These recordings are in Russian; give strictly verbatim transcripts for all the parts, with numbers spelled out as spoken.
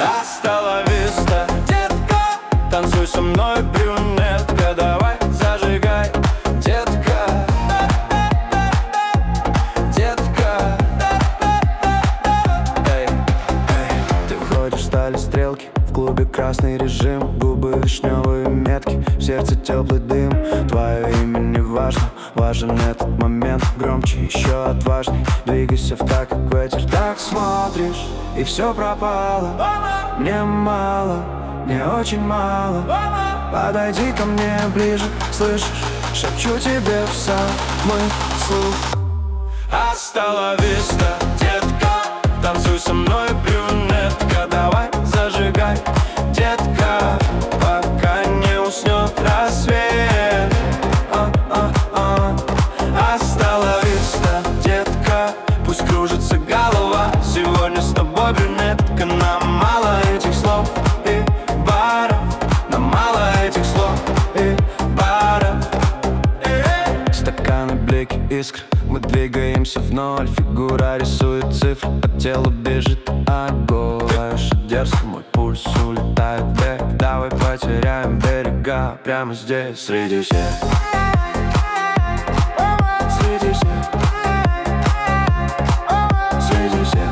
Hasta la vista, детка, танцуй со мной, брюнетка. Давай, зажигай, детка, детка. Эй, эй, ты входишь, стали стрелки. В клубе красный режим, губы вишневые метки, в сердце теплый дым. Твое имя не важно, важен этот момент. Громче, еще отважней, двигайся в так, как ветер. Так смотришь, и все пропало. Мне мало, мне очень мало. Подойди ко мне ближе, слышишь? Шепчу тебе в самый слух. Hasta la vista, детка, танцуй со мной, брюнетка. Давай, зажигай, детка, пока не уснет рассвет. а-а-а. Hasta la vista, детка, пусть кружится голова. Сегодня с тобой, брюнетка. Нам мало этих слов и баров, нам мало этих слов и баров. Стаканы, блики, искры, мы двигаемся в ноль. Фигура рисует цифры, по телу бежит огонь. Дерзко мой пульс улетает в бег. Давай потеряем берега прямо здесь, среди всех. Среди всех. Среди всех.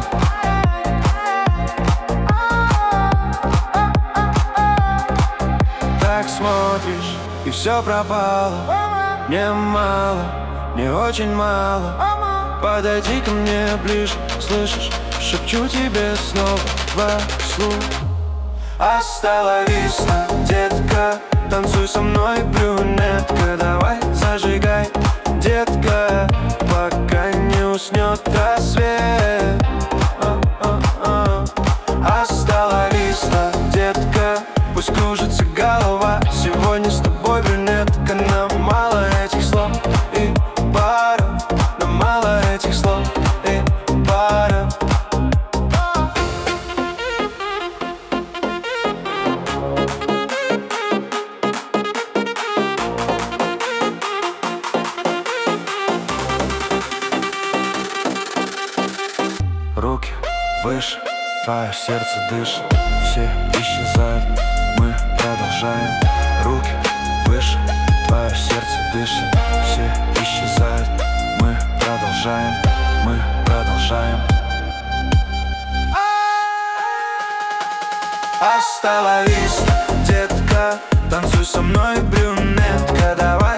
Так смотришь, и все пропало. Мне мало, мне очень мало. Подойди ко мне ближе, слышишь? Шепчу тебе снова вслух. Hasta la vista, детка, танцуй со мной, брюнетка. Давай, зажигай, детка, пока не уснет рассвет. а-а-а. Hasta la vista, детка, пусть кружится голова. Сегодня с тобой, брюнетка. Нам мало этих слов и баров, нам мало этих слов и баров. Руки выше, твое сердце дышит. Все исчезают, мы продолжаем. Руки выше, твое сердце дышит. Все исчезают, мы продолжаем. Мы продолжаем. Hasta la vista, детка, танцуй со мной, брюнетка. Давай,